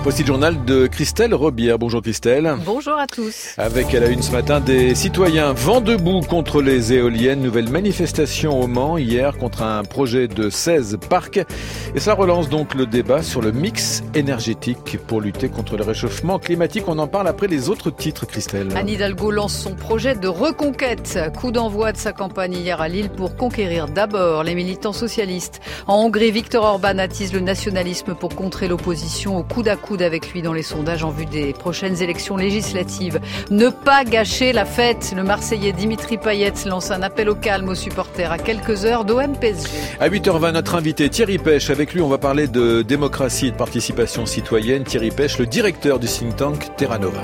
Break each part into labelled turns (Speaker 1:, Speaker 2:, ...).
Speaker 1: Voici le journal de Christelle Robière. Bonjour Christelle.
Speaker 2: Bonjour à tous.
Speaker 1: Avec à la une ce matin des citoyens vent debout contre les éoliennes. Nouvelle manifestation au Mans hier contre un projet de 16 parcs. Et ça relance donc le débat sur le mix énergétique pour lutter contre le réchauffement climatique. On en parle après les autres titres, Christelle.
Speaker 2: Anne Hidalgo lance son projet de reconquête. Coup d'envoi de sa campagne hier à Lille pour conquérir d'abord les militants socialistes. En Hongrie, Viktor Orban attise le nationalisme pour contrer l'opposition au coude à coude avec lui dans les sondages en vue des prochaines élections législatives. Ne pas gâcher la fête. Le Marseillais Dimitri Payet lance un appel au calme aux supporters à quelques heures d'OM-PSG.
Speaker 1: À 8h20, notre invité Thierry Pêche. Avec lui, on va parler de démocratie et de participation citoyenne. Thierry Pêche, le directeur du think tank Terra Nova.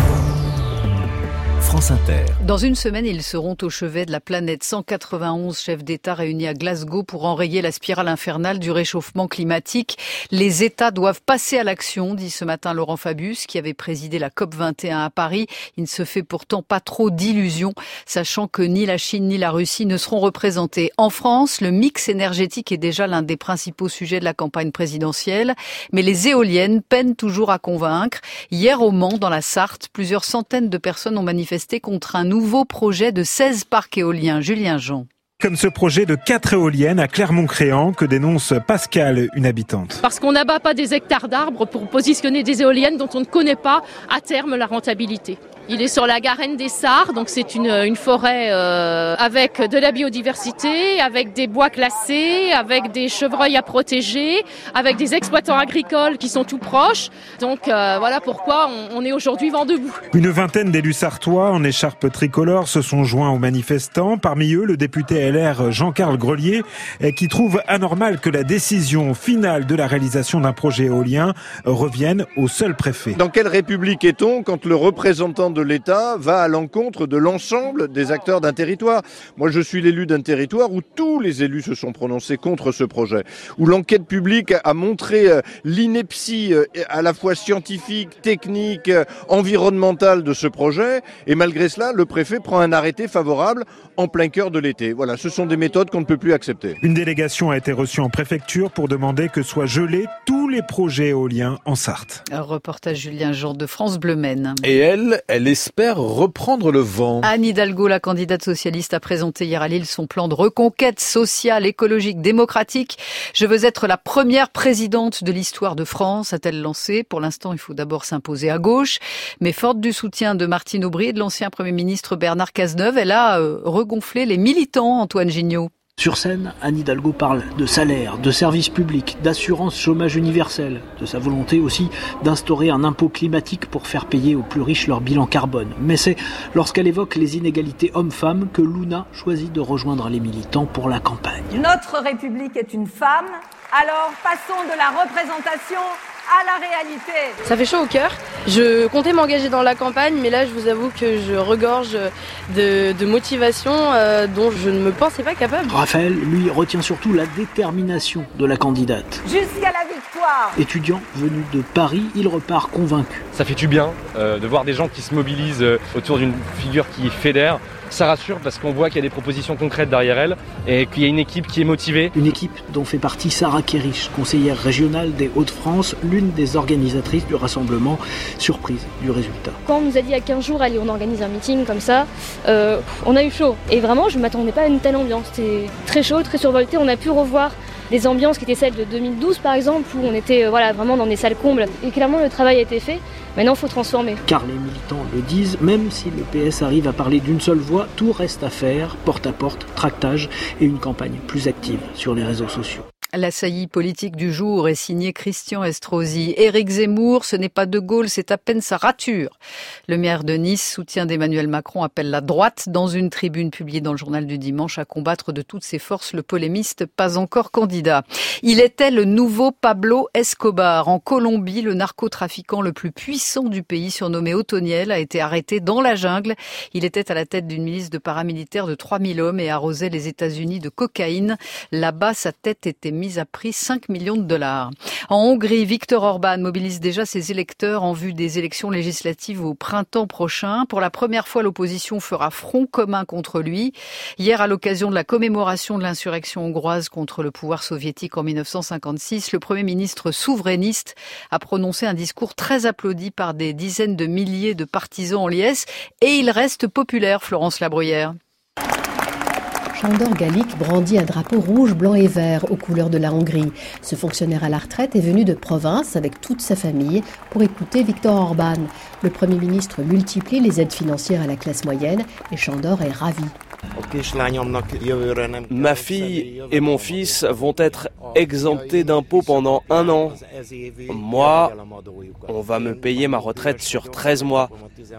Speaker 3: France Inter.
Speaker 2: Dans une semaine, ils seront au chevet de la planète. 191 chefs d'État réunis à Glasgow pour enrayer la spirale infernale du réchauffement climatique. Les États doivent passer à l'action, dit ce matin Laurent Fabius, qui avait présidé la COP21 à Paris. Il ne se fait pourtant pas trop d'illusions, sachant que ni la Chine ni la Russie ne seront représentés. En France, le mix énergétique est déjà l'un des principaux sujets de la campagne présidentielle. Mais les éoliennes peinent toujours à convaincre. Hier au Mans, dans la Sarthe, plusieurs centaines de personnes ont manifesté contre un nouveau projet de 16 parcs éoliens. Julien Jean.
Speaker 4: Comme ce projet de 4 éoliennes à Clermont-Créant que dénonce Pascal, une habitante.
Speaker 5: Parce qu'on n'abat pas des hectares d'arbres pour positionner des éoliennes dont on ne connaît pas à terme la rentabilité. Il est sur la Garenne des Sarres, donc c'est une forêt avec de la biodiversité, avec des bois classés, avec des chevreuils à protéger, avec des exploitants agricoles qui sont tout proches. Donc voilà pourquoi on est aujourd'hui vent debout.
Speaker 4: Une vingtaine d'élus sartois en écharpe tricolore se sont joints aux manifestants. Parmi eux, le député LR Jean-Carl Grelier, qui trouve anormal que la décision finale de la réalisation d'un projet éolien revienne au seul préfet.
Speaker 6: Dans quelle république est-on quand le représentant de l'État va à l'encontre de l'ensemble des acteurs d'un territoire? Moi, je suis l'élu d'un territoire où tous les élus se sont prononcés contre ce projet, où l'enquête publique a montré l'ineptie à la fois scientifique, technique, environnementale de ce projet, et malgré cela, le préfet prend un arrêté favorable en plein cœur de l'été. Voilà, ce sont des méthodes qu'on ne peut plus accepter.
Speaker 4: Une délégation a été reçue en préfecture pour demander que soient gelés tous les projets éoliens en Sarthe.
Speaker 2: Un reportage Julien Jean de France Bleu Maine.
Speaker 1: Et elle espère reprendre le vent.
Speaker 2: Anne Hidalgo, la candidate socialiste, a présenté hier à Lille son plan de reconquête sociale, écologique, démocratique. Je veux être la première présidente de l'histoire de France, a-t-elle lancé. Pour l'instant, il faut d'abord s'imposer à gauche. Mais forte du soutien de Martine Aubry et de l'ancien Premier ministre Bernard Cazeneuve, elle a regonflé les militants, Antoine Gignot.
Speaker 7: Sur scène, Anne Hidalgo parle de salaire, de services publics, d'assurance chômage universel, de sa volonté aussi d'instaurer un impôt climatique pour faire payer aux plus riches leur bilan carbone. Mais c'est lorsqu'elle évoque les inégalités hommes-femmes que Luna choisit de rejoindre les militants pour la campagne.
Speaker 8: Notre République est une femme, alors passons de la représentation à la réalité.
Speaker 9: Ça fait chaud au cœur. Je comptais m'engager dans la campagne, mais là je vous avoue que je regorge de motivation dont je ne me pensais pas capable.
Speaker 7: Raphaël, lui, retient surtout la détermination de la candidate.
Speaker 8: Jusqu'à la victoire.
Speaker 7: Étudiant venu de Paris, il repart convaincu.
Speaker 10: Ça fait du bien de voir des gens qui se mobilisent autour d'une figure qui fédère. Ça rassure parce qu'on voit qu'il y a des propositions concrètes derrière elle et qu'il y a une équipe qui est motivée.
Speaker 7: Une équipe dont fait partie Sarah Kerich, conseillère régionale des Hauts-de-France, l'une des organisatrices du rassemblement. Surprise du résultat.
Speaker 11: Quand on nous a dit il y a 15 jours, allez, on organise un meeting comme ça, on a eu chaud. Et vraiment, je ne m'attendais pas à une telle ambiance. C'était très chaud, très survolté. On a pu revoir des ambiances qui étaient celles de 2012 par exemple, où on était vraiment dans des salles combles. Et clairement, le travail a été fait. Maintenant, il faut transformer.
Speaker 7: Car les militants le disent, même si le PS arrive à parler d'une seule voix, tout reste à faire, porte à porte, tractage et une campagne plus active sur les réseaux sociaux.
Speaker 2: La saillie politique du jour est signée Christian Estrosi. Éric Zemmour, ce n'est pas De Gaulle, c'est à peine sa rature. Le maire de Nice, soutien d'Emmanuel Macron, appelle la droite, dans une tribune publiée dans le journal du dimanche, à combattre de toutes ses forces le polémiste pas encore candidat. Il était le nouveau Pablo Escobar. En Colombie, le narcotrafiquant le plus puissant du pays, surnommé Otoniel, a été arrêté dans la jungle. Il était à la tête d'une milice de paramilitaires de 3000 hommes et arrosait les États-Unis de cocaïne. Là-bas, sa tête était mise mise à prix 5 millions de dollars. En Hongrie, Viktor Orban mobilise déjà ses électeurs en vue des élections législatives au printemps prochain. Pour la première fois, l'opposition fera front commun contre lui. Hier, à l'occasion de la commémoration de l'insurrection hongroise contre le pouvoir soviétique en 1956, le Premier ministre souverainiste a prononcé un discours très applaudi par des dizaines de milliers de partisans en liesse. Et il reste populaire, Florence Labruyère.
Speaker 3: Sándor Galik brandit un drapeau rouge, blanc et vert aux couleurs de la Hongrie. Ce fonctionnaire à la retraite est venu de province avec toute sa famille pour écouter Viktor Orban. Le Premier ministre multiplie les aides financières à la classe moyenne et Sándor est ravi.
Speaker 12: Ma fille et mon fils vont être exemptés d'impôts pendant 1 an. Moi, on va me payer ma retraite sur 13 mois.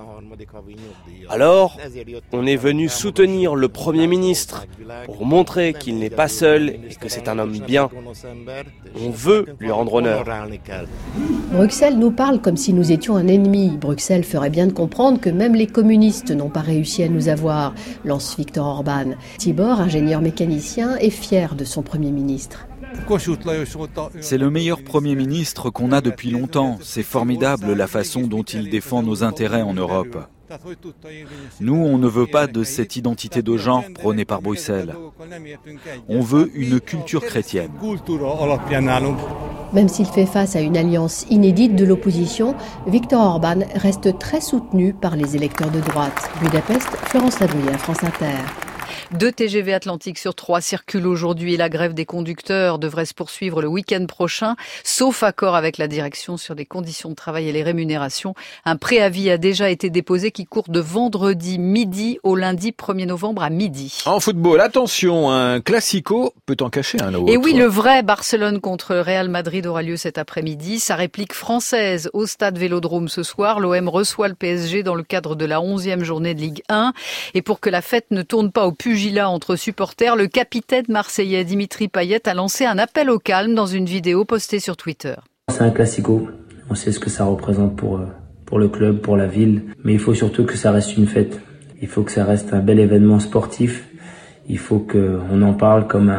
Speaker 12: Alors, on est venu soutenir le Premier ministre pour montrer qu'il n'est pas seul et que c'est un homme bien. On veut lui rendre honneur.
Speaker 3: Bruxelles nous parle comme si nous étions un ennemi. Bruxelles ferait bien de comprendre que même les communistes n'ont pas réussi à nous avoir, lance Viktor Orban. Tibor, ingénieur mécanicien, est fier de son Premier ministre.
Speaker 13: C'est le meilleur Premier ministre qu'on a depuis longtemps. C'est formidable la façon dont il défend nos intérêts en Europe. Nous, on ne veut pas de cette identité de genre prônée par Bruxelles. On veut une culture chrétienne.
Speaker 3: Même s'il fait face à une alliance inédite de l'opposition, Viktor Orban reste très soutenu par les électeurs de droite. Budapest, Florence Labruyère, France Inter.
Speaker 2: 2 TGV Atlantique sur 3 circulent aujourd'hui et la grève des conducteurs devrait se poursuivre le week-end prochain, sauf accord avec la direction sur les conditions de travail et les rémunérations. Un préavis a déjà été déposé qui court de vendredi midi au lundi 1er novembre à midi.
Speaker 1: En football, attention, un classico peut en cacher un autre.
Speaker 2: Et oui, le vrai Barcelone contre Real Madrid aura lieu cet après-midi. Sa réplique française au stade Vélodrome ce soir. L'OM reçoit le PSG dans le cadre de la 11e journée de Ligue 1. Et pour que la fête ne tourne pas au pugilat entre supporters, le capitaine marseillais Dimitri Payet a lancé un appel au calme dans une vidéo postée sur Twitter.
Speaker 14: C'est un classico, on sait ce que ça représente pour le club, pour la ville, mais il faut surtout que ça reste une fête. Il faut que ça reste un bel événement sportif. Il faut qu'on en parle comme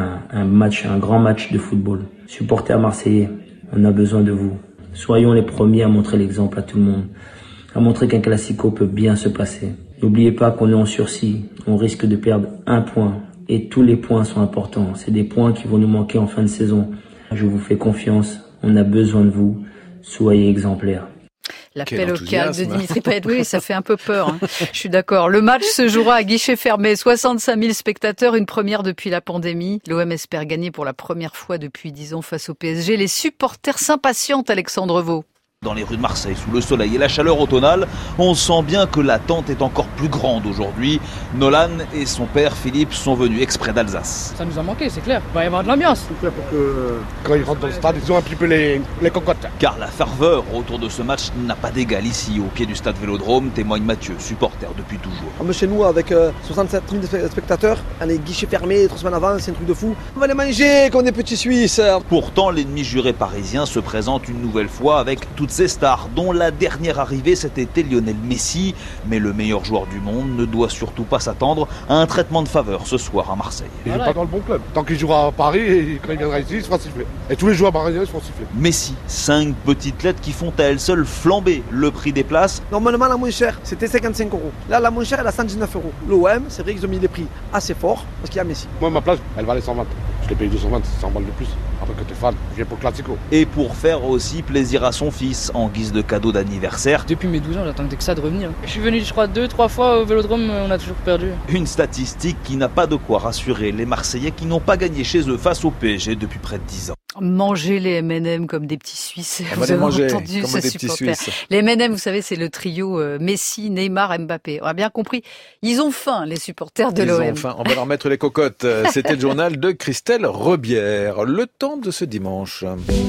Speaker 14: un grand match de football. Supporters marseillais, on a besoin de vous. Soyons les premiers à montrer l'exemple à tout le monde, à montrer qu'un classico peut bien se passer. N'oubliez pas qu'on est en sursis, on risque de perdre 1 point et tous les points sont importants. C'est des points qui vont nous manquer en fin de saison. Je vous fais confiance, on a besoin de vous, soyez exemplaires.
Speaker 2: L'appel au calme de Dimitri Payet, oui, ça fait un peu peur. Je suis d'accord. Le match se jouera à guichet fermé. 65 000 spectateurs, une première depuis la pandémie. L'OM espère gagner pour la première fois depuis 10 ans face au PSG. Les supporters s'impatientent, Alexandre Vaux.
Speaker 15: Dans les rues de Marseille, sous le soleil et la chaleur automnale, on sent bien que l'attente est encore plus grande aujourd'hui. Nolan et son père Philippe sont venus exprès d'Alsace.
Speaker 16: Ça nous a manqué, c'est clair. Il va y avoir de l'ambiance.
Speaker 17: C'est clair pour que quand ils rentrent dans le stade, ils ont un petit peu les cocottes.
Speaker 15: Car la ferveur autour de ce match n'a pas d'égal ici, au pied du stade Vélodrome, témoigne Mathieu, supporter depuis toujours.
Speaker 18: Chez nous, avec 67 000 spectateurs, les guichets fermés 3 semaines avant, c'est un truc de fou. On va les manger comme des petits Suisses.
Speaker 15: Pourtant, l'ennemi juré parisien se présente une nouvelle fois avec toutes ces stars, dont la dernière arrivée cet été Lionel Messi. Mais le meilleur joueur du monde ne doit surtout pas s'attendre à un traitement de faveur ce soir à Marseille.
Speaker 17: Il n'est pas dans le bon club. Tant qu'il jouera à Paris, et quand il viendra ici, il sera sifflé. Et tous les joueurs parisiens seront sifflés.
Speaker 15: Messi, 5 petites lettres qui font à elles seules flamber le prix des places.
Speaker 18: Normalement, la moins chère, c'était 55 €. Là, la moins chère, elle a 119 €. L'OM, c'est vrai qu'ils ont mis les prix assez forts parce qu'il y a Messi.
Speaker 17: Moi, ma place, elle valait 120. Je l'ai payé 220, 100 balles de plus. Après que t'es fan, je viens pour le Classico.
Speaker 15: Et pour faire aussi plaisir à son fils en guise de cadeau d'anniversaire.
Speaker 16: Depuis mes 12 ans, j'attendais que ça de revenir. Je suis venu, je crois, 2-3 fois au Vélodrome, on a toujours perdu.
Speaker 15: Une statistique qui n'a pas de quoi rassurer les Marseillais qui n'ont pas gagné chez eux face au PSG depuis près de 10 ans.
Speaker 2: Manger les M&M comme des petits Suisses.
Speaker 1: Vous avez entendu ce supporter.
Speaker 2: Les M&M, vous savez, c'est le trio Messi, Neymar, Mbappé. On a bien compris. Ils ont faim, les supporters de l'OM.
Speaker 1: Enfin, on va leur mettre les cocottes. C'était le journal de Christelle Rebière. Le temps de ce dimanche.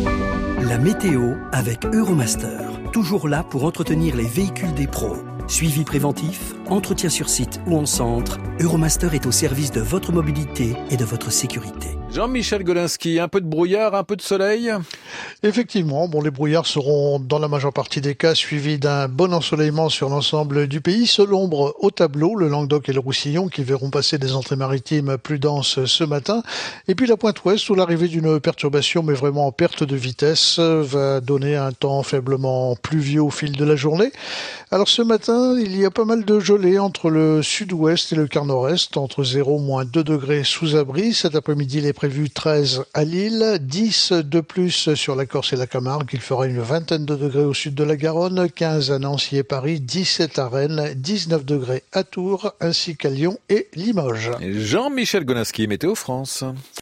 Speaker 19: La météo avec Euromaster. Toujours là pour entretenir les véhicules des pros. Suivi préventif, entretien sur site ou en centre, Euromaster est au service de votre mobilité et de votre sécurité.
Speaker 1: Jean-Michel Golinski, un peu de brouillard, un peu de soleil?
Speaker 20: Effectivement, les brouillards seront dans la majeure partie des cas suivis d'un bon ensoleillement sur l'ensemble du pays. Seule ombre au tableau, le Languedoc et le Roussillon qui verront passer des entrées maritimes plus denses ce matin. Et puis la pointe ouest où l'arrivée d'une perturbation, mais vraiment en perte de vitesse, va donner un temps faiblement pluvieux au fil de la journée. Alors ce matin, il y a pas mal de gelée entre le sud-ouest et le quart nord-est, entre 0 et -2 degrés sous abri. Cet après-midi, il est prévu 13 à Lille, 10 de plus sur la Corse et la Camargue. Il fera une vingtaine de degrés au sud de la Garonne, 15 à Nancy et Paris, 17 à Rennes, 19 degrés à Tours, ainsi qu'à Lyon et Limoges.
Speaker 1: Jean-Michel Golinski, Météo France.